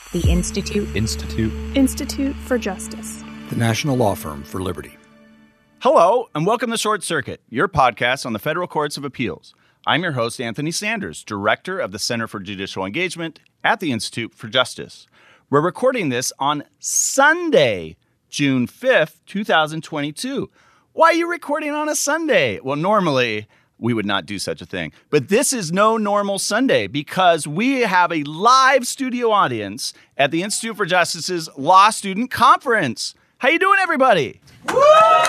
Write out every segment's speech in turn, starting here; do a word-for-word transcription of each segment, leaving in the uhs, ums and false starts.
The Institute. Institute. Institute for Justice. The National Law Firm for Liberty. Hello, and welcome to Short Circuit, your podcast on the Federal Courts of Appeals. I'm your host, Anthony Sanders, Director of the Center for Judicial Engagement at the Institute for Justice. We're recording this on Sunday, June fifth, twenty twenty-two. Why are you recording on a Sunday? Well, normally we would not do such a thing. But this is no normal Sunday because we have a live studio audience at the Institute for Justice's Law Student Conference. How you doing, everybody? Woo!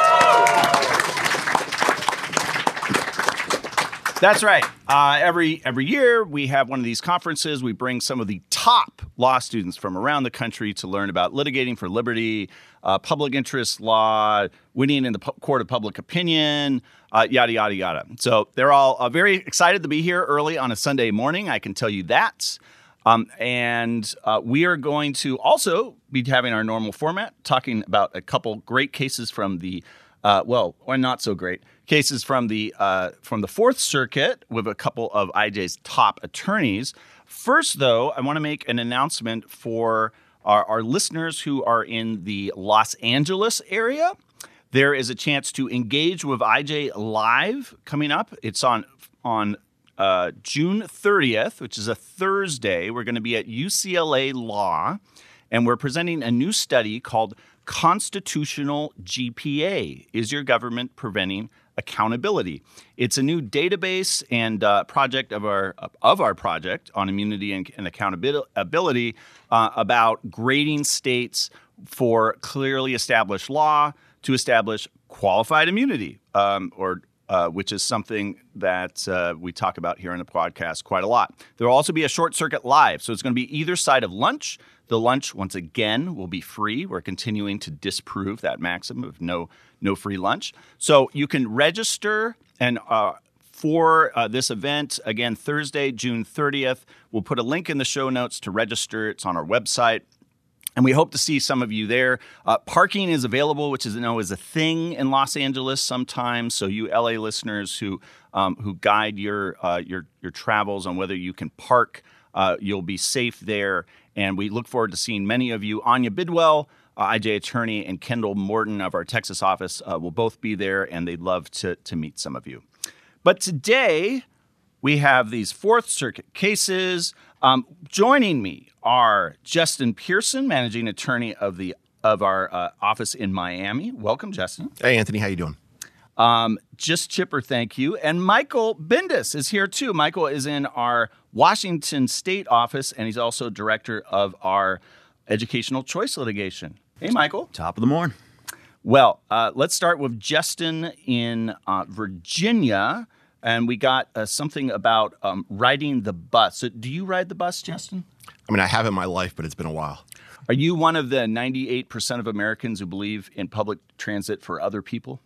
That's right. Uh, every every year we have one of these conferences. We bring some of the top law students from around the country to learn about litigating for liberty, uh, public interest law, winning in the pu- court of public opinion, uh, yada, yada, yada. So they're all uh, very excited to be here early on a Sunday morning. I can tell you that. Um, and uh, we are going to also be having our normal format, talking about a couple great cases from the, uh, well, or not so great, cases from the uh, from the Fourth Circuit with a couple of I J's top attorneys. First, though, I want to make an announcement for our, our listeners who are in the Los Angeles area. There is a chance to engage with I J live coming up. It's on on uh, June thirtieth, which is a Thursday. We're going to be at U C L A Law, and we're presenting a new study called Constitutional G P A. Is your government preventing accountability? It's a new database and uh, project of our of our project on immunity and, and accountability uh, about grading states for clearly established law to establish qualified immunity, um, or uh, which is something that uh, we talk about here in the podcast quite a lot. There will also be a Short Circuit Live, so it's going to be either side of lunch. The lunch, once again, will be free. We're continuing to disprove that maxim of no no free lunch. So you can register and uh, for uh, this event, again, Thursday, June thirtieth. We'll put a link in the show notes to register. It's on our website. And we hope to see some of you there. Uh, parking is available, which is, you know, is a thing in Los Angeles sometimes. So you L A listeners who um, who guide your uh, your your travels on whether you can park, uh, you'll be safe there. And we look forward to seeing many of you. Anya Bidwell, uh, I J attorney, and Kendall Morton of our Texas office uh, will both be there, and they'd love to, to meet some of you. But today, we have these Fourth Circuit cases. Um, joining me are Justin Pearson, managing attorney of the of our uh, office in Miami. Welcome, Justin. Hey, Anthony. How you doing? Um, just chipper, thank you. And Michael Bendis is here, too. Michael is in our Washington State office, and he's also director of our educational choice litigation. Hey, Michael. Top of the morning. Well, uh, let's start with Justin in uh, Virginia. And we got uh, something about um, riding the bus. So do you ride the bus, Justin? I mean, I have in my life, but it's been a while. Are you one of the ninety-eight percent of Americans who believe in public transit for other people?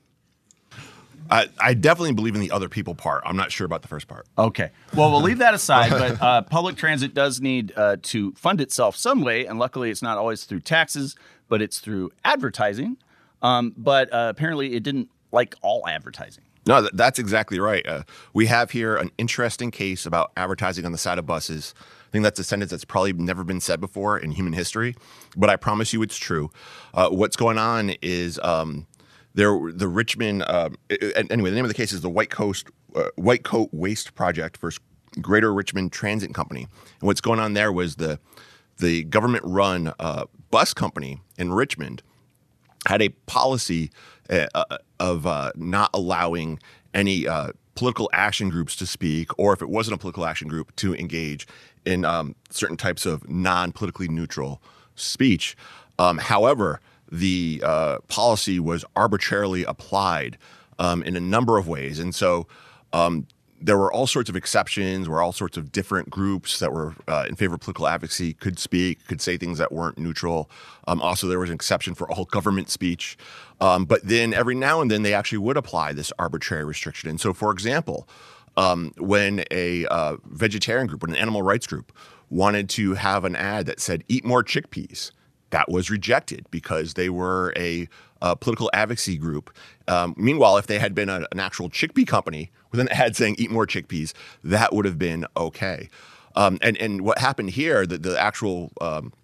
I, I definitely believe in the other people part. I'm not sure about the first part. Okay. Well, we'll leave that aside. But uh, public transit does need uh, to fund itself some way. And luckily, it's not always through taxes, but it's through advertising. Um, but uh, apparently, it didn't like all advertising. No, th- that's exactly right. Uh, we have here an interesting case about advertising on the side of buses. I think that's a sentence that's probably never been said before in human history, but I promise you it's true. Uh, what's going on is um, there the Richmond. Uh, anyway, the name of the case is the White Coast uh, White Coat Waste Project versus Greater Richmond Transit Company. And what's going on there was the the government-run uh, bus company in Richmond had a policy uh, of uh, not allowing any uh, political action groups to speak, or if it wasn't a political action group, to engage in um, certain types of non-politically neutral speech. Um, however, the uh, policy was arbitrarily applied um, in a number of ways. And so um, there were all sorts of exceptions where all sorts of different groups that were uh, in favor of political advocacy could speak, could say things that weren't neutral. Um, also, there was an exception for all government speech. Um, but then every now and then they actually would apply this arbitrary restriction. And so, for example, um, when a uh, vegetarian group, when an animal rights group wanted to have an ad that said, eat more chickpeas, that was rejected because they were a uh, political advocacy group. Um, meanwhile, if they had been a, an actual chickpea company with an ad saying eat more chickpeas, that would have been okay. Um, and, and what happened here, the, the actual um,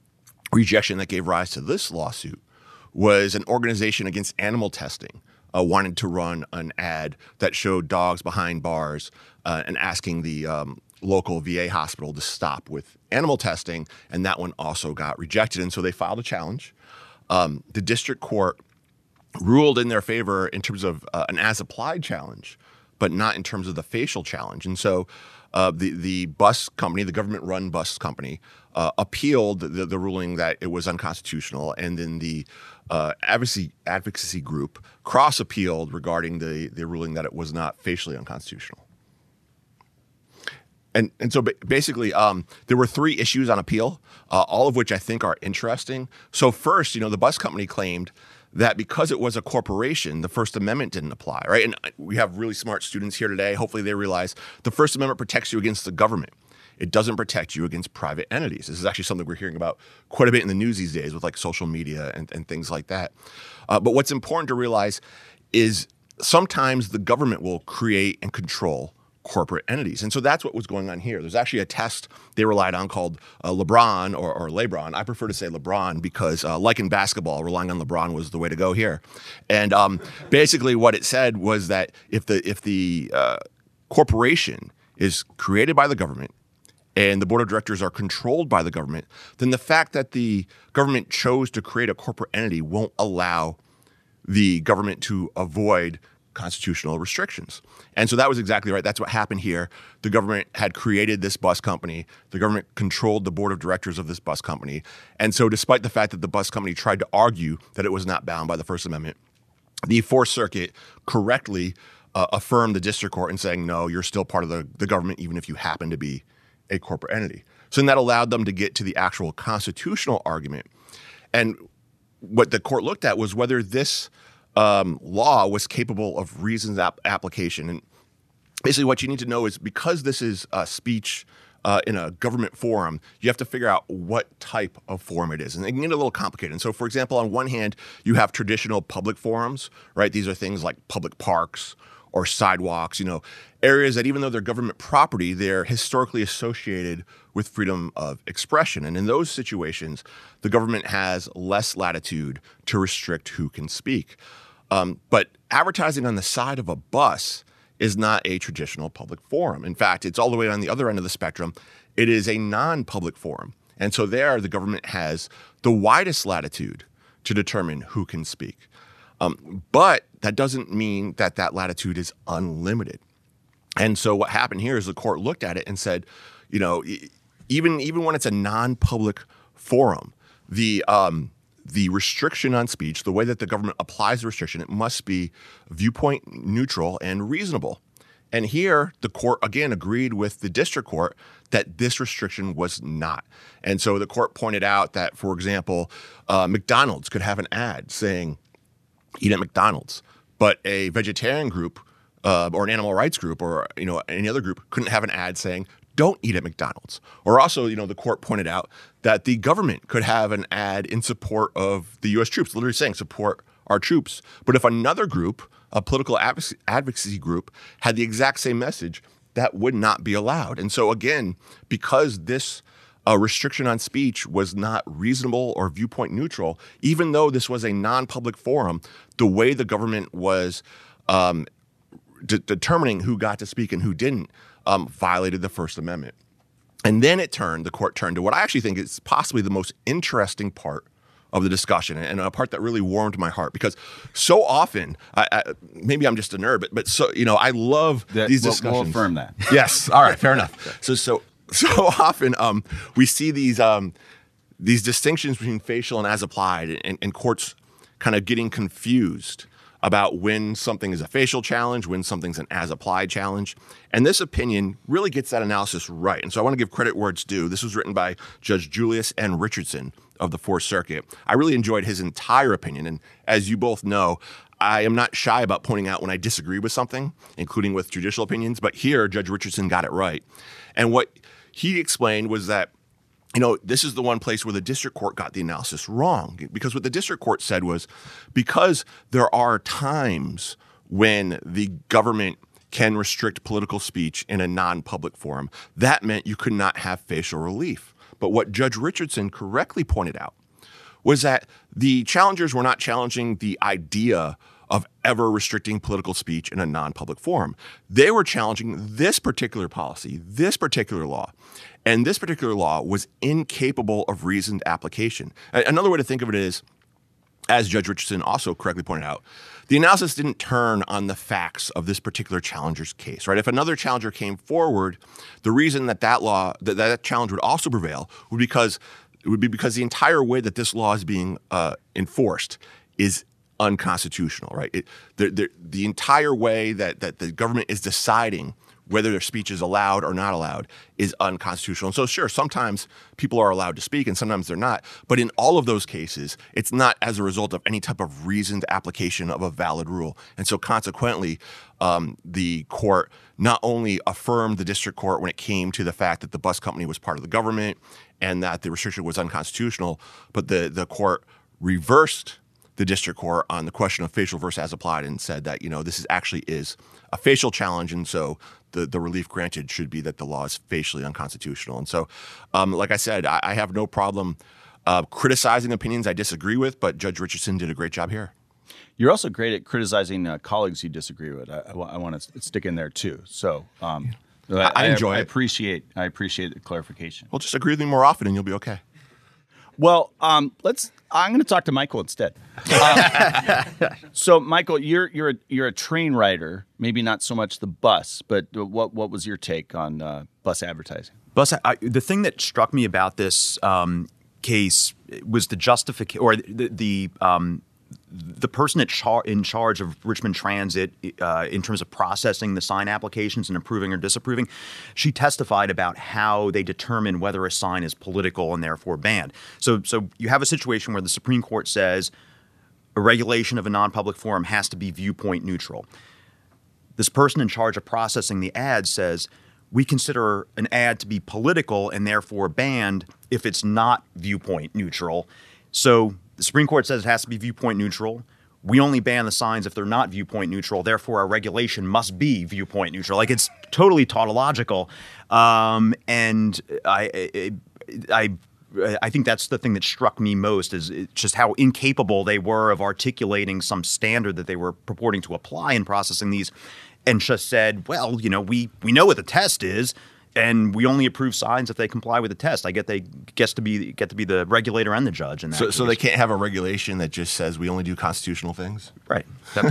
rejection that gave rise to this lawsuit was an organization against animal testing uh, wanted to run an ad that showed dogs behind bars uh, and asking the um, local V A hospital to stop with animal testing, and that one also got rejected. And so they filed a challenge. Um, the district court ruled in their favor in terms of uh, an as-applied challenge, but not in terms of the facial challenge. And so uh, the the bus company, the government-run bus company, uh, appealed the, the ruling that it was unconstitutional, and then the uh, advocacy advocacy group cross-appealed regarding the the ruling that it was not facially unconstitutional. And and so basically, um, there were three issues on appeal, uh, all of which I think are interesting. So first, you know, the bus company claimed that because it was a corporation, the First Amendment didn't apply, right? And we have really smart students here today. Hopefully they realize the First Amendment protects you against the government. It doesn't protect you against private entities. This is actually something we're hearing about quite a bit in the news these days with like social media and, and things like that. Uh, but what's important to realize is sometimes the government will create and control corporate entities. And so that's what was going on here. There's actually a test they relied on called uh, LeBron or, or LeBron. I prefer to say LeBron because uh, like in basketball, relying on LeBron was the way to go here. And um, basically what it said was that if the, if the uh, corporation is created by the government and the board of directors are controlled by the government, then the fact that the government chose to create a corporate entity won't allow the government to avoid constitutional restrictions. And so that was exactly right. That's what happened here. The government had created this bus company. The government controlled the board of directors of this bus company. And so despite the fact that the bus company tried to argue that it was not bound by the First Amendment, the Fourth Circuit correctly uh, affirmed the district court in saying, no, you're still part of the, the government, even if you happen to be a corporate entity. So then that allowed them to get to the actual constitutional argument. And what the court looked at was whether this Um, law was capable of reasoned ap- application. And basically what you need to know is because this is a speech uh, in a government forum, you have to figure out what type of forum it is. And it can get a little complicated. And so, for example, on one hand, you have traditional public forums, right? These are things like public parks or sidewalks, you know, areas that even though they're government property, they're historically associated with freedom of expression. And in those situations, the government has less latitude to restrict who can speak. Um, but advertising on the side of a bus is not a traditional public forum. In fact, it's all the way on the other end of the spectrum. It is a non-public forum. And so there, the government has the widest latitude to determine who can speak. Um, but that doesn't mean that that latitude is unlimited. And so what happened here is the court looked at it and said, you know, even, even when it's a non-public forum, the um, the restriction on speech, the way that the government applies the restriction, it must be viewpoint neutral and reasonable. And here, the court, again, agreed with the district court that this restriction was not. And so the court pointed out that, for example, uh, McDonald's could have an ad saying, eat at McDonald's, but a vegetarian group uh, or an animal rights group or you know any other group couldn't have an ad saying, don't eat at McDonald's. Or also, you know, the court pointed out that the government could have an ad in support of the U S troops, literally saying support our troops. But if another group, a political advocacy group, had the exact same message, that would not be allowed. And so again, because this uh, restriction on speech was not reasonable or viewpoint neutral, even though this was a non-public forum, the way the government was um, de- determining who got to speak and who didn't, Um, violated the First Amendment. And then it turned, the court turned to what I actually think is possibly the most interesting part of the discussion and a part that really warmed my heart because so often, I, I, maybe I'm just a nerd, but, but so, you know, I love that, these we'll, discussions. We'll affirm that. Yes. All right. Fair enough. So, so, so often um, we see these, um, these distinctions between facial and as applied and, and courts kind of getting confused about when something is a facial challenge, when something's an as-applied challenge. And this opinion really gets that analysis right. And so I want to give credit where it's due. This was written by Judge Julius N. Richardson of the Fourth Circuit. I really enjoyed his entire opinion. And as you both know, I am not shy about pointing out when I disagree with something, including with judicial opinions. But here, Judge Richardson got it right. And what he explained was that you know, this is the one place where the district court got the analysis wrong. Because what the district court said was because there are times when the government can restrict political speech in a non-public forum, that meant you could not have facial relief. But what Judge Richardson correctly pointed out was that the challengers were not challenging the idea of ever restricting political speech in a non-public forum. They were challenging this particular policy, this particular law. And this particular law was incapable of reasoned application. Another way to think of it is, as Judge Richardson also correctly pointed out, the analysis didn't turn on the facts of this particular challenger's case, right? If another challenger came forward, the reason that that law, that, that challenge would also prevail would because it would be because the entire way that this law is being uh, enforced is unconstitutional, right? It, the, the, the entire way that, that the government is deciding whether their speech is allowed or not allowed is unconstitutional. And so sure, sometimes people are allowed to speak and sometimes they're not. But in all of those cases, it's not as a result of any type of reasoned application of a valid rule. And so consequently, um, the court not only affirmed the district court when it came to the fact that the bus company was part of the government and that the restriction was unconstitutional, but the, the court reversed the district court on the question of facial versus as applied and said that, you know, this is actually is a facial challenge. And so the, the relief granted should be that the law is facially unconstitutional. And so, um, like I said, I, I have no problem uh, criticizing opinions I disagree with, but Judge Richardson did a great job here. You're also great at criticizing uh, colleagues you disagree with. I, I, I want to stick in there too. So um, I, I enjoy I, I it. appreciate, I appreciate the clarification. Well, just agree with me more often and you'll be okay. Well, um, let's. I'm going to talk to Michael instead. Um, so, Michael, you're you're a, you're a train rider. Maybe not so much the bus, but what what was your take on uh, bus advertising? Bus. I, the thing that struck me about this um, case was the justification, or the the um, the person at char- in charge of Richmond Transit uh, in terms of processing the sign applications and approving or disapproving. She testified about how they determine whether a sign is political and therefore banned. So, so you have a situation where the Supreme Court says a regulation of a non-public forum has to be viewpoint neutral. This person in charge of processing the ad says we consider an ad to be political and therefore banned if it's not viewpoint neutral. So the Supreme Court says it has to be viewpoint neutral. We only ban the signs if they're not viewpoint neutral. Therefore, our regulation must be viewpoint neutral. Like, it's totally tautological. Um, and I, I, I think that's the thing that struck me most, is just how incapable they were of articulating some standard that they were purporting to apply in processing these, and just said, well, you know, we, we know what the test is, and we only approve signs if they comply with the test. I get they gets to be get to be the regulator and the judge in that So, case. so they can't have a regulation that just says we only do constitutional things? Right.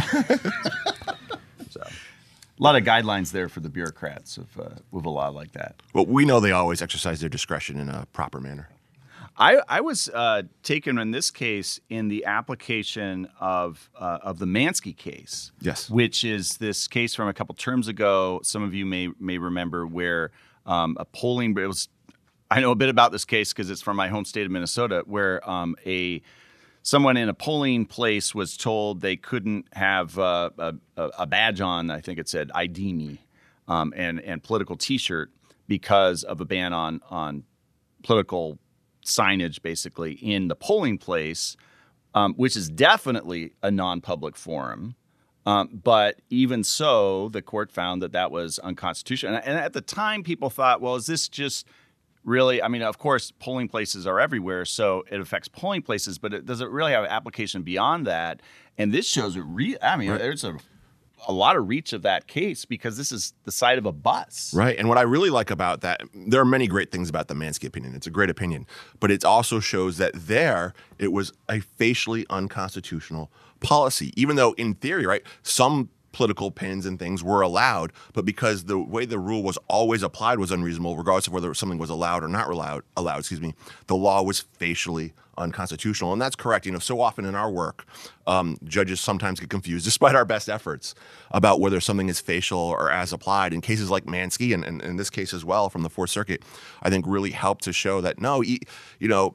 So, a lot of guidelines there for the bureaucrats of, uh, with a law like that. Well, we know they always exercise their discretion in a proper manner. I, I was uh, taken in this case in the application of uh, of the Mansky case. Yes. Which is this case from a couple terms ago. Some of you may may remember where um, a polling it was. I know a bit about this case because it's from my home state of Minnesota, where um, a someone in a polling place was told they couldn't have uh, a, a badge on. I think it said "I D me" um, and and political T-shirt because of a ban on on political signage, basically, in the polling place, um, which is definitely a non-public forum. Um, but even so, the court found that that was unconstitutional. And, and at the time, people thought, well, is this just really, I mean, of course, polling places are everywhere, so it affects polling places, but it, does it really have application beyond that? And this shows, a re- I mean, right. there's a a lot of reach of that case because this is the side of a bus. Right. And what I really like about that, there are many great things about the Mansky opinion. It's a great opinion. But it also shows that there it was a facially unconstitutional policy, even though in theory, right, some political pins and things were allowed, but because the way the rule was always applied was unreasonable, regardless of whether something was allowed or not allowed, allowed, excuse me, the law was facially unconstitutional. And that's correct. You know, so often in our work, um, judges sometimes get confused, despite our best efforts, about whether something is facial or as applied. In cases like Mansky, and, and in this case as well from the Fourth Circuit, I think really helped to show that, no, you know,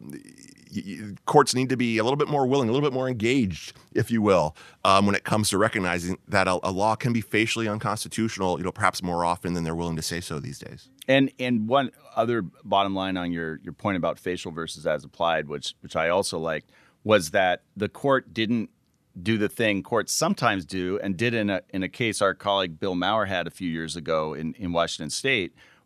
courts need to be a little bit more willing, a little bit more engaged, if you will, um, when it comes to recognizing that a, a law can be facially unconstitutional, you know, perhaps more often than they're willing to say so these days. And and one other bottom line on your your point about facial versus as applied, which which I also liked, was that the court didn't do the thing courts sometimes do, and did in a in a case our colleague Bill Maurer had a few years ago in, in Washington State,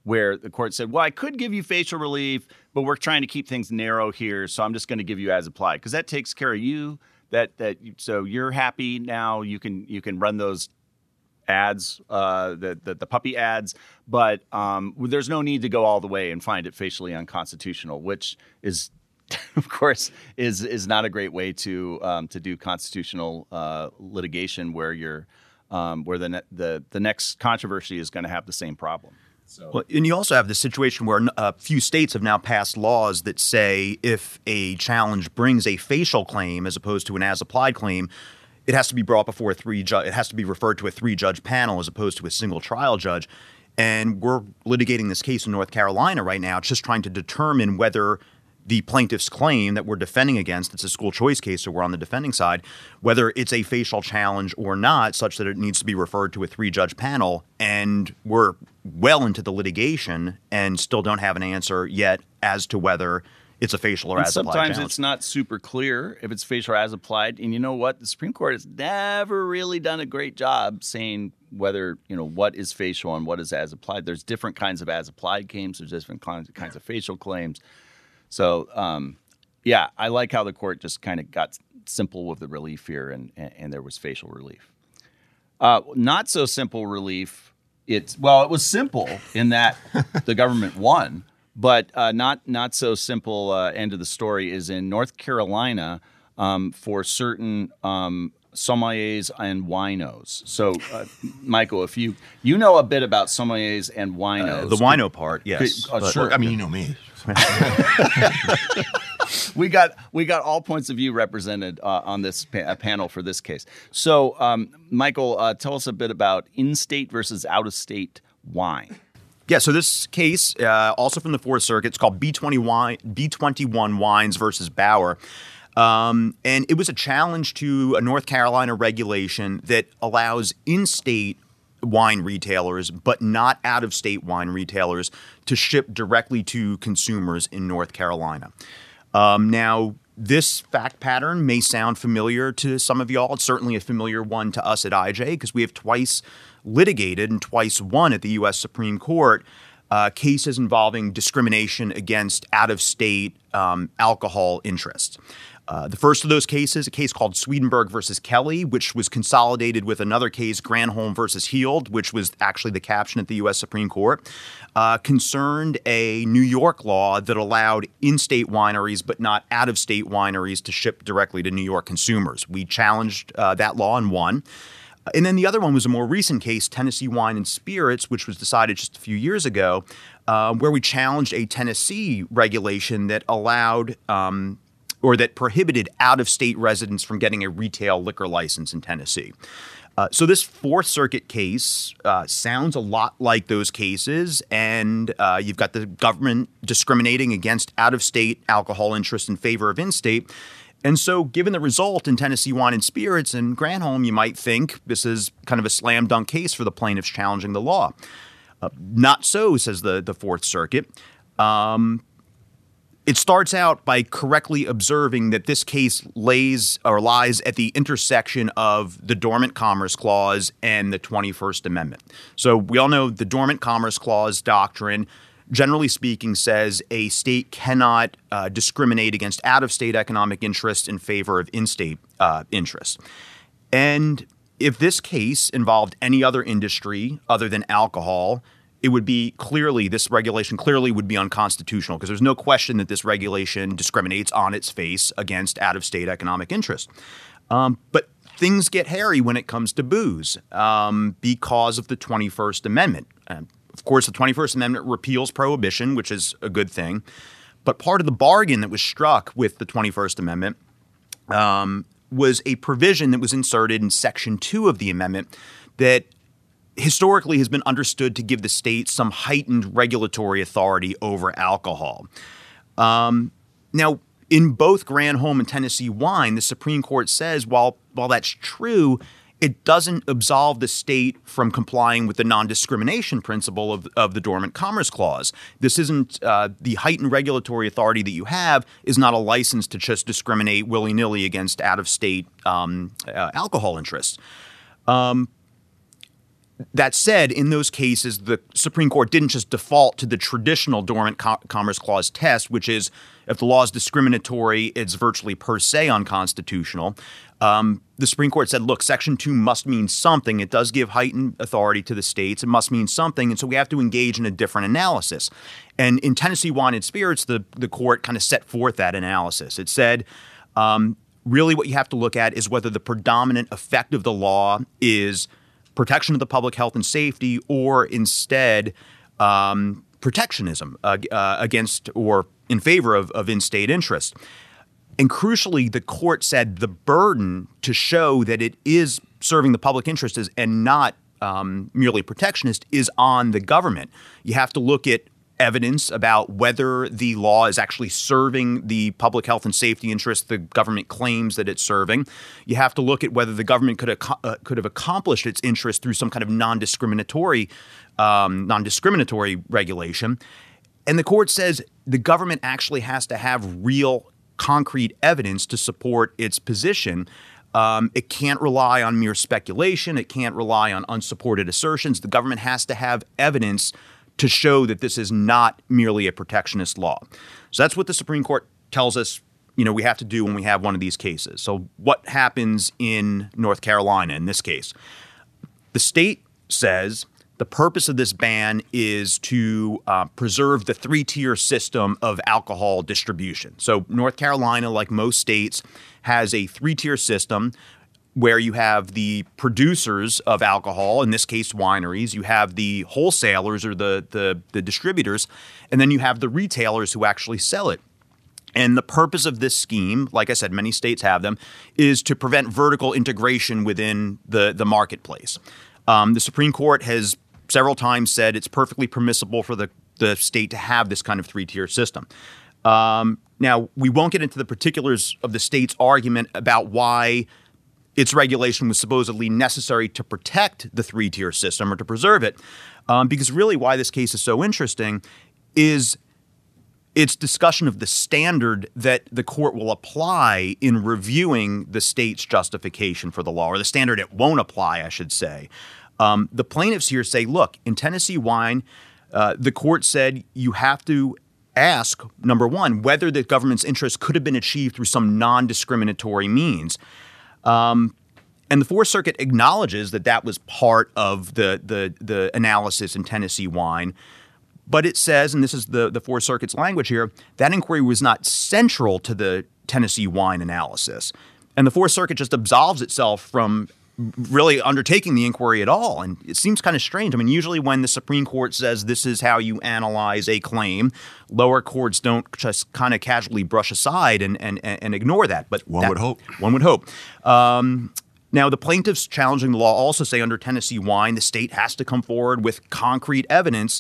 where the court said, well, I could give you facial relief, but we're trying to keep things narrow here, so I'm just going to give you as applied, because that takes care of you. That that so you're happy now. You can you can run those ads, uh, the, the the puppy ads, but um, there's no need to go all the way and find it facially unconstitutional, which is, of course, is is not a great way to um, to do constitutional uh, litigation where you're um, where the, ne- the the next controversy is going to have the same problem. So. Well, and you also have the situation where a few states have now passed laws that say if a challenge brings a facial claim as opposed to an as-applied claim, it has to be brought before a three ju- it has to be referred to a three-judge panel as opposed to a single trial judge. And we're litigating this case in North Carolina right now, just trying to determine whether the plaintiff's claim that we're defending against, it's a school choice case, so we're on the defending side, whether it's a facial challenge or not, such that it needs to be referred to a three-judge panel. And we're well into the litigation and still don't have an answer yet as to whether it's a facial or and as applied sometimes challenge. It's not super clear if it's facial or as applied. And you know what? The Supreme Court has never really done a great job saying whether, you know, what is facial and what is as applied. There's different kinds of as applied claims. There's different kinds kinds of facial claims. So, um, yeah, I like how the court just kind of got simple with the relief here, and, and, and there was facial relief. Uh, not so simple relief. It's well, it was simple in that the government won, but uh, not not so simple. Uh, end of the story is in North Carolina um, for certain um, sommeliers and winos. So, uh, Michael, if you you know a bit about sommeliers and winos, Uh, the wino part, yes. Could- oh, But- sure. I mean, you know me. we got we got all points of view represented uh, on this pa- panel for this case. So, um, Michael, uh, tell us a bit about in-state versus out-of-state wine. Yeah, so this case, uh, also from the Fourth Circuit, it's called B twenty-one, B twenty-one Wines versus Bauer. Um, and it was a challenge to a North Carolina regulation that allows in-state wine retailers, but not out-of-state wine retailers, to ship directly to consumers in North Carolina. Um, now, this fact pattern may sound familiar to some of y'all. It's certainly a familiar one to us at I J because we have twice litigated and twice won at the U S Supreme Court uh, cases involving discrimination against out-of-state um, alcohol interests. Uh, the first of those cases, a case called Swedenborg versus Kelly, which was consolidated with another case, Granholm versus Heald, which was actually the caption at the U S Supreme Court, uh, concerned a New York law that allowed in-state wineries but not out-of-state wineries to ship directly to New York consumers. We challenged uh, that law and won. And then the other one was a more recent case, Tennessee Wine and Spirits, which was decided just a few years ago, uh, where we challenged a Tennessee regulation that allowed um, or that prohibited out-of-state residents from getting a retail liquor license in Tennessee. Uh, so this Fourth Circuit case uh, sounds a lot like those cases, and uh, you've got the government discriminating against out-of-state alcohol interests in favor of in-state. And so given the result in Tennessee Wine and Spirits and Granholm, you might think this is kind of a slam dunk case for the plaintiffs challenging the law. Uh, not so, says the, the Fourth Circuit. Um, It starts out by correctly observing that this case lays or lies at the intersection of the Dormant Commerce Clause and the twenty-first Amendment. So we all know the Dormant Commerce Clause doctrine, generally speaking, says a state cannot uh, discriminate against out-of-state economic interests in favor of in-state uh, interests. And if this case involved any other industry other than alcohol, it would be clearly, this regulation clearly would be unconstitutional because there's no question that this regulation discriminates on its face against out-of-state economic interests. Um, but things get hairy when it comes to booze um, because of the twenty-first Amendment. And of course, the twenty-first Amendment repeals prohibition, which is a good thing. But part of the bargain that was struck with the twenty-first Amendment um, was a provision that was inserted in Section two of the amendment that historically has been understood to give the state some heightened regulatory authority over alcohol. Um, now, in both Granholm and Tennessee Wine, the Supreme Court says while while that's true, it doesn't absolve the state from complying with the non-discrimination principle of, of the Dormant Commerce Clause. This isn't uh, the heightened regulatory authority that you have is not a license to just discriminate willy-nilly against out-of-state um, uh, alcohol interests. Um, that said, in those cases, the Supreme Court didn't just default to the traditional Dormant Co- Commerce Clause test, which is if the law is discriminatory, it's virtually per se unconstitutional. Um, the Supreme Court said, look, Section two must mean something. It does give heightened authority to the states. It must mean something. And so we have to engage in a different analysis. And in Tennessee Wine and Spirits, the, the court kind of set forth that analysis. It said, um, really what you have to look at is whether the predominant effect of the law is protection of the public health and safety, or instead um, protectionism uh, uh, against or in favor of, of in-state interests. And crucially, the court said the burden to show that it is serving the public interest is, and not um, merely protectionist is on the government. You have to look at evidence about whether the law is actually serving the public health and safety interests the government claims that it's serving. You have to look at whether the government could ac- uh, could have accomplished its interest through some kind of non-discriminatory um, non-discriminatory regulation. And the court says the government actually has to have real concrete evidence to support its position. Um, it can't rely on mere speculation. It can't rely on unsupported assertions. The government has to have evidence to show that this is not merely a protectionist law. So that's what the Supreme Court tells us, you know, we have to do when we have one of these cases. So what happens in North Carolina in this case? The state says the purpose of this ban is to uh, preserve the three-tier system of alcohol distribution. So North Carolina, like most states, has a three-tier system where you have the producers of alcohol, in this case wineries, you have the wholesalers or the, the, the distributors, and then you have the retailers who actually sell it. And the purpose of this scheme, like I said, many states have them, is to prevent vertical integration within the, the marketplace. Um, the Supreme Court has several times said it's perfectly permissible for the, the state to have this kind of three-tier system. Um, now, we won't get into the particulars of the state's argument about why its regulation was supposedly necessary to protect the three-tier system or to preserve it, um, because really why this case is so interesting is its discussion of the standard that the court will apply in reviewing the state's justification for the law, or the standard it won't apply, I should say. Um, the plaintiffs here say, look, in Tennessee Wine, uh, the court said you have to ask, number one, whether the government's interest could have been achieved through some non-discriminatory means. Um, and the Fourth Circuit acknowledges that that was part of the, the, the analysis in Tennessee Wine. But it says, and this is the, the Fourth Circuit's language here, that inquiry was not central to the Tennessee Wine analysis. And the Fourth Circuit just absolves itself from really undertaking the inquiry at all. And it seems kind of strange. I mean, usually when the Supreme Court says this is how you analyze a claim, lower courts don't just kind of casually brush aside and and, and ignore that. But one that, would hope. One would hope. Um, now, the plaintiffs challenging the law also say under Tennessee Wine, the state has to come forward with concrete evidence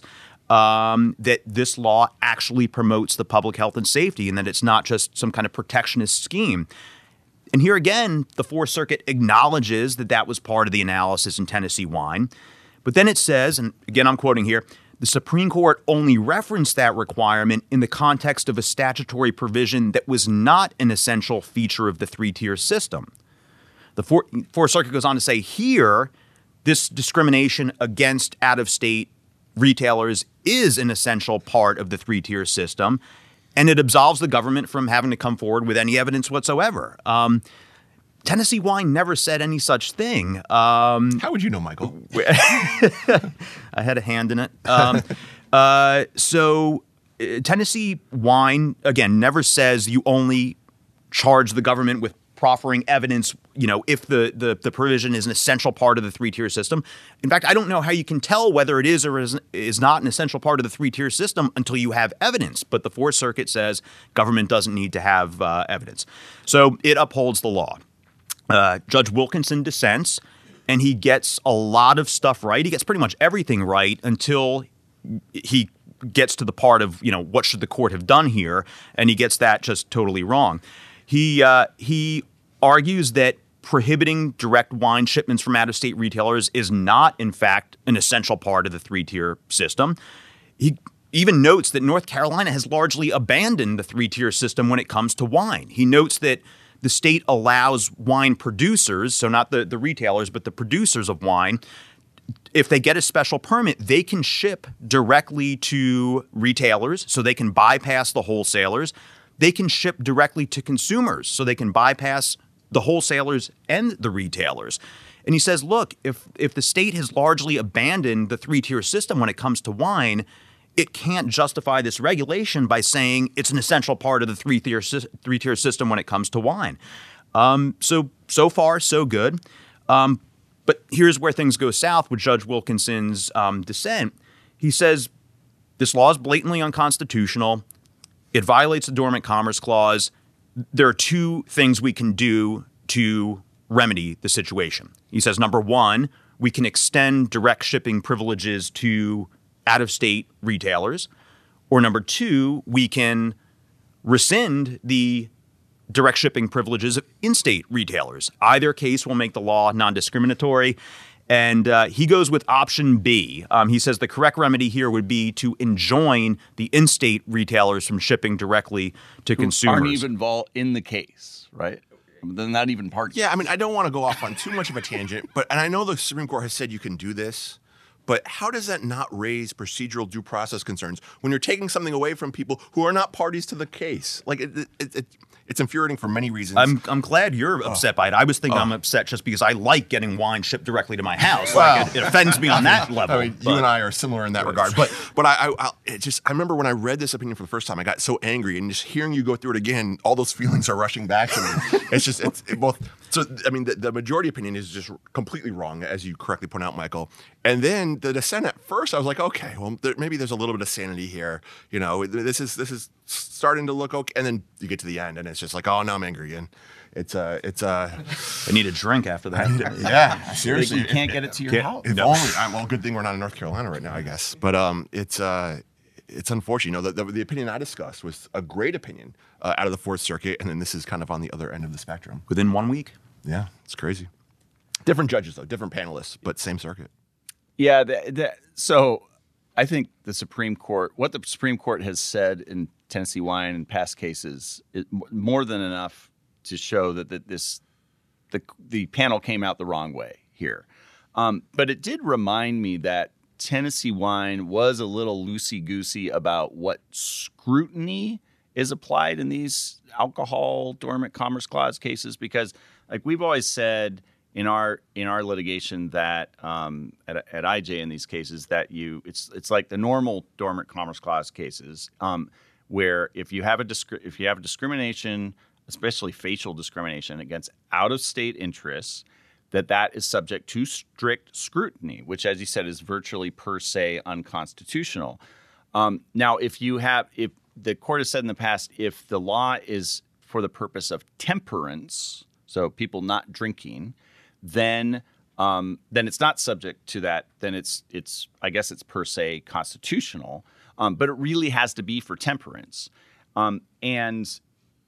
um, that this law actually promotes the public health and safety and that it's not just some kind of protectionist scheme. And here again, the Fourth Circuit acknowledges that that was part of the analysis in Tennessee Wine. But then it says, and again I'm quoting here, the Supreme Court only referenced that requirement in the context of a statutory provision that was not an essential feature of the three-tier system. The Fourth, Fourth Circuit goes on to say here, this discrimination against out-of-state retailers is an essential part of the three-tier system, and it absolves the government from having to come forward with any evidence whatsoever. Um, Tennessee Wine never said any such thing. Um, How would you know, Michael? I had a hand in it. Um, uh, so uh, Tennessee Wine, again, never says you only charge the government with proffering evidence, you know, if the, the, the provision is an essential part of the three-tier system. In fact, I don't know how you can tell whether it is or is, is not an essential part of the three-tier system until you have evidence. But the Fourth Circuit says government doesn't need to have uh, evidence. So it upholds the law. Uh, Judge Wilkinson dissents, and he gets a lot of stuff right. He gets pretty much everything right until he gets to the part of, you know, what should the court have done here, and he gets that just totally wrong. He uh, he argues that prohibiting direct wine shipments from out-of-state retailers is not, in fact, an essential part of the three-tier system. He even notes that North Carolina has largely abandoned the three-tier system when it comes to wine. He notes that the state allows wine producers, so not the, the retailers, but the producers of wine, if they get a special permit, they can ship directly to retailers, so they can bypass the wholesalers. They can ship directly to consumers, so they can bypass the wholesalers and the retailers. And he says, look, if if the state has largely abandoned the three-tier system when it comes to wine, it can't justify this regulation by saying it's an essential part of the three-tier three-tier system when it comes to wine. Um, so so far, so good. Um, but here's where things go south with Judge Wilkinson's um, dissent. He says this law is blatantly unconstitutional. It violates the Dormant Commerce Clause. There are two things we can do to remedy the situation. He says, number one, we can extend direct shipping privileges to out-of-state retailers. Or number two, we can rescind the direct shipping privileges of in-state retailers. Either case will make the law non-discriminatory. And uh, he goes with option B. Um, he says the correct remedy here would be to enjoin the in-state retailers from shipping directly to Who consumers. aren't even involved in the case, right? They're not even parties. Yeah, I mean, I don't want to go off on too much of a tangent, but and I know the Supreme Court has said you can do this, but how does that not raise procedural due process concerns when you're taking something away from people who are not parties to the case? Like, it, it, it, it's infuriating for many reasons. I'm I'm glad you're upset by it. I was thinking Oh. I'm upset just because I like getting wine shipped directly to my house. Wow. Like it, it offends me on that level. I mean, but- you and I are similar in that regard. But but I, I, I it just I remember when I read this opinion for the first time, I got so angry, and just hearing you go through it again, all those feelings are rushing back to me. It's just it's it both. So I mean, the, the majority opinion is just completely wrong, as you correctly point out, Michael. And then the dissent. At first, I was like, okay, well, there, maybe there's a little bit of sanity here. You know, this is this is starting to look okay. And then you get to the end, and it's just like, oh, now I'm angry again. It's uh, it's uh, I need a drink after that. yeah, seriously. You can't get it to your Can't- house. If No. only. I, well, good thing we're not in North Carolina right now, I guess. But um, it's uh, it's unfortunate. You know, the, the, the opinion I discussed was a great opinion uh, out of the Fourth Circuit, and then this is kind of on the other end of the spectrum. Within one week. Yeah, it's crazy. Different judges though, different panelists, but same circuit. Yeah. The, the, so I think the Supreme Court, what the Supreme Court has said in Tennessee Wine and past cases, is more than enough to show that, that this the the panel came out the wrong way here. Um, but it did remind me that Tennessee Wine was a little loosey-goosey about what scrutiny is applied in these alcohol dormant commerce clause cases, because like we've always said in our in our litigation that um, at, at I J in these cases that you it's it's like the normal dormant commerce clause cases um, where if you have a discri- if you have a discrimination, especially facial discrimination against out-of-state interests, that that is subject to strict scrutiny, which, as you said, is virtually per se unconstitutional. Um, now, if you have, if the court has said in the past, if the law is for the purpose of temperance, so people not drinking, then um, then it's not subject to that. Then it's it's I guess it's per se constitutional, um, but it really has to be for temperance, um, and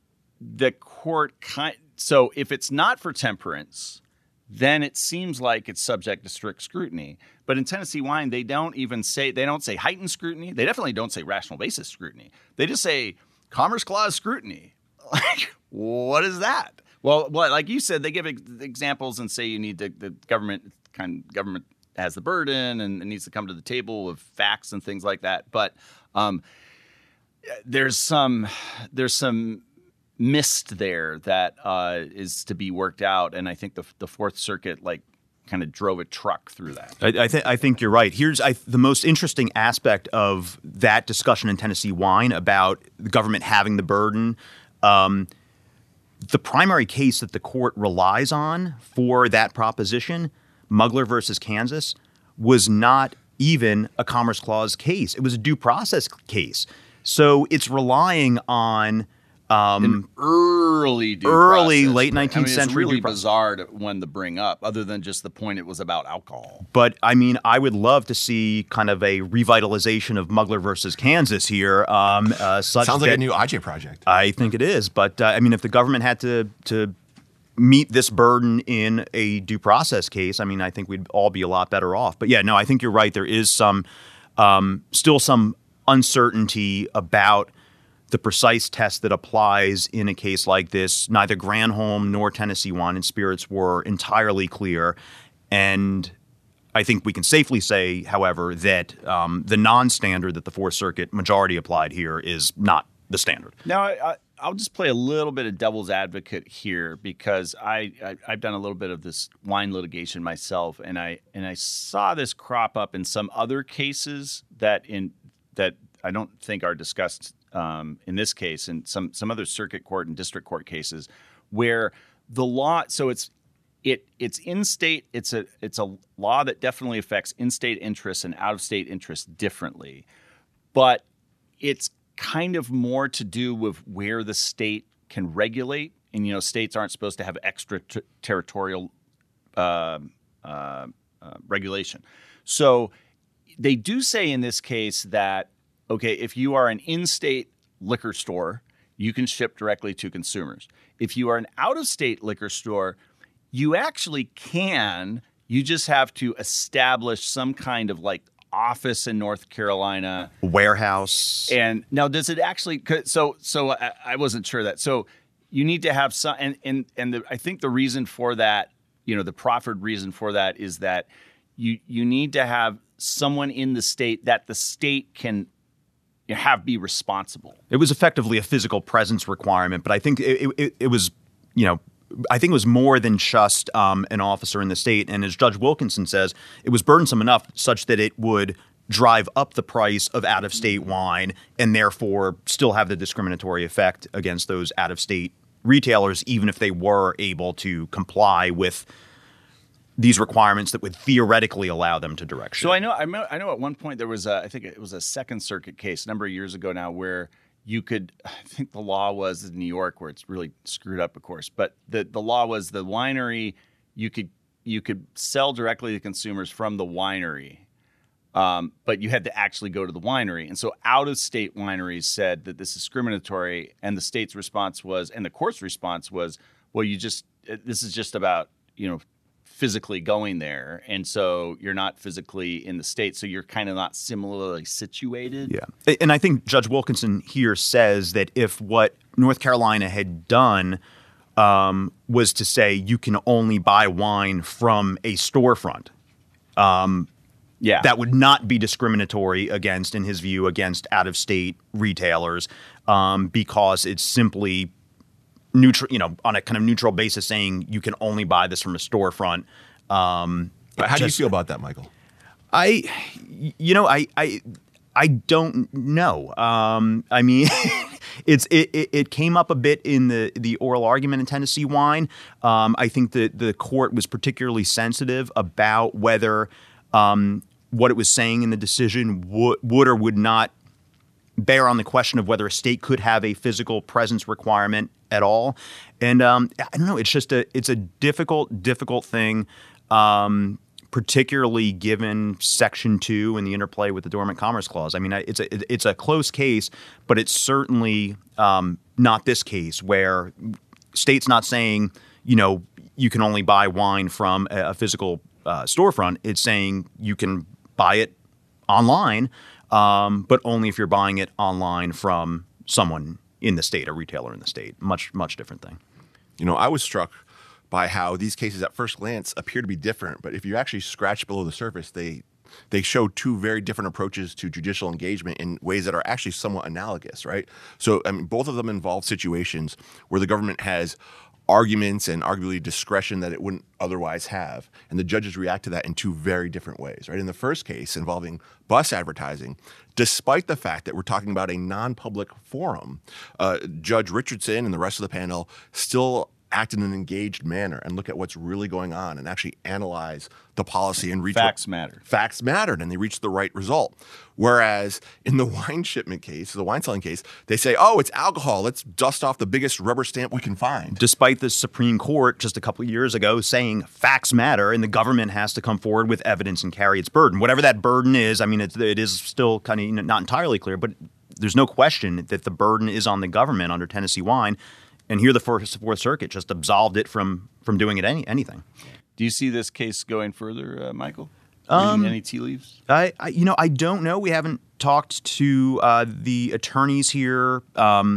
the court kind. So if it's not for temperance, then it seems like it's subject to strict scrutiny. But in Tennessee Wine, they don't even say, they don't say heightened scrutiny. They definitely don't say rational basis scrutiny. They just say Commerce Clause scrutiny. Like, what is that? Well, well, like you said, they give ex- examples and say you need to, the government kind of, government has the burden and it needs to come to the table with facts and things like that. But um, there's some, there's some, missed there that uh, is to be worked out, and I think the the Fourth Circuit like kind of drove a truck through that. I, I, th- I think you're right. Here's I, the most interesting aspect of that discussion in Tennessee Wine about the government having the burden. Um, the primary case that the court relies on for that proposition, Mugler versus Kansas, was not even a Commerce Clause case. It was a due process case. So it's relying on Um, An early due early, process, late right? nineteenth I mean, century It's really due process. bizarre to, when to bring up, other than just the point it was about alcohol. But I mean, I would love to see kind of a revitalization of Mugler versus Kansas here. Um, uh, such Sounds like that a new I J project. I think it is. But uh, I mean, if the government had to to meet this burden in a due process case, I mean, I think we'd all be a lot better off. But yeah, no, I think you're right. There is some um, still some uncertainty about the precise test that applies in a case like this. Neither Granholm nor Tennessee Wine and Spirits were entirely clear. And I think we can safely say, however, that um, the non-standard that the Fourth Circuit majority applied here is not the standard. Now, I, I, I'll just play a little bit of devil's advocate here because I, I I've done a little bit of this wine litigation myself, and I and I saw this crop up in some other cases that in that I don't think are discussed um, in this case, and some some other circuit court and district court cases where the law. So it's it it's in state. It's a it's a law that definitely affects in-state interests and out-of-state interests differently, but it's kind of more to do with where the state can regulate. And, you know, states aren't supposed to have extraterritorial uh, uh, uh, regulation. So they do say in this case that, okay, if you are an in-state liquor store, you can ship directly to consumers. If you are an out-of-state liquor store, you actually can. You just have to establish some kind of like office in North Carolina, warehouse. And now, does it actually? So, so I, I wasn't sure that. So, you need to have some, and and and the, I think the reason for that, you know, the proffered reason for that is that you you need to have someone in the state that the state can have be responsible. It was effectively a physical presence requirement, but I think it it, it was, you know. I think it was more than just um, an officer in the state. And as Judge Wilkinson says, it was burdensome enough such that it would drive up the price of out-of-state wine and therefore still have the discriminatory effect against those out-of-state retailers, even if they were able to comply with these requirements that would theoretically allow them to direct ship. So I know, I know, I know at one point there was a, I think it was a Second Circuit case a number of years ago now where you could, I think the law was in New York where it's really screwed up, of course, but the, the law was the winery, you could you could sell directly to consumers from the winery, um, but you had to actually go to the winery. And so out-of-state wineries said that this is discriminatory, and the state's response was, and the court's response was, well, you just, this is just about, you know, physically going there, and so you're not physically in the state, so you're kind of not similarly situated. Yeah, and I think Judge Wilkinson here says that if what North Carolina had done um, was to say you can only buy wine from a storefront, um, yeah, that would not be discriminatory against, in his view, against out-of-state retailers um, because it's simply neutral, you know, on a kind of neutral basis, saying you can only buy this from a storefront. Um, How just, do you feel about that, Michael? I, you know, I, I, I don't know. Um, I mean, it's it, it, it came up a bit in the the oral argument in Tennessee Wine. Um, I think that the court was particularly sensitive about whether um, what it was saying in the decision would would or would not bear on the question of whether a state could have a physical presence requirement at all. And um, I don't know, it's just a it's a difficult, difficult thing, um, particularly given Section two and the interplay with the Dormant Commerce Clause. I mean, it's a it's a close case, but it's certainly um, not this case where state's not saying, you know, you can only buy wine from a, a physical uh, storefront. It's saying you can buy it online, Um, but only if you're buying it online from someone in the state, a retailer in the state. Much, much different thing. You know, I was struck by how these cases at first glance appear to be different, but if you actually scratch below the surface, they they show two very different approaches to judicial engagement in ways that are actually somewhat analogous, right? So, I mean, both of them involve situations where the government has arguments and arguably discretion that it wouldn't otherwise have. And the judges react to that in two very different ways, right? In the first case involving bus advertising, despite the fact that we're talking about a non-public forum, uh, Judge Richardson and the rest of the panel still act in an engaged manner and look at what's really going on and actually analyze the policy and reach facts what, mattered. Facts mattered, and they reached the right result. Whereas in the wine shipment case, the wine selling case, they say, "Oh, it's alcohol. Let's dust off the biggest rubber stamp we can find." Despite the Supreme Court just a couple of years ago saying facts matter and the government has to come forward with evidence and carry its burden, whatever that burden is. I mean, it's, it is still kind of not entirely clear, but there's no question that the burden is on the government under Tennessee Wine. And here the Fourth, Fourth Circuit just absolved it from from doing it any anything. Do you see this case going further, uh, Michael? Um, Reading any tea leaves? I, I, you know, I don't know. We haven't talked to uh, the attorneys here um,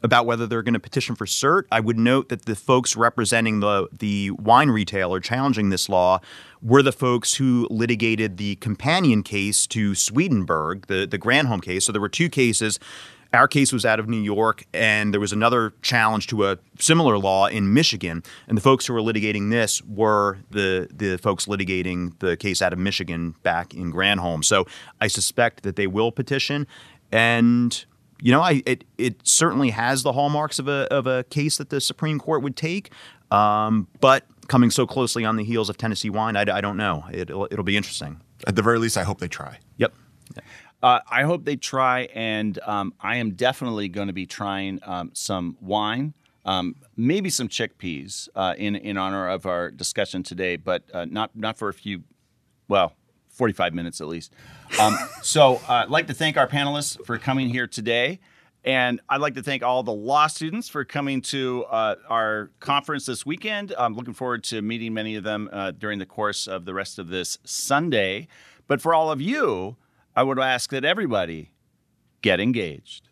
about whether they're going to petition for cert. I would note that the folks representing the the wine retailer challenging this law were the folks who litigated the companion case to Swedenborg, the, the Granholm case. So there were two cases. Our case was out of New York, and there was another challenge to a similar law in Michigan. And the folks who were litigating this were the the folks litigating the case out of Michigan back in Granholm. So I suspect that they will petition. And, you know, I it it certainly has the hallmarks of a of a case that the Supreme Court would take. Um, but coming so closely on the heels of Tennessee Wine, I, I don't know. It'll, it'll be interesting. At the very least, I hope they try. Yep. Uh, I hope they try, and um, I am definitely going to be trying um, some wine, um, maybe some chickpeas uh, in in honor of our discussion today, but uh, not not for a few, well, forty-five minutes at least. Um, so uh, I'd like to thank our panelists for coming here today, and I'd like to thank all the law students for coming to uh, our conference this weekend. I'm looking forward to meeting many of them uh, during the course of the rest of this Sunday. But for all of you, I would ask that everybody get engaged.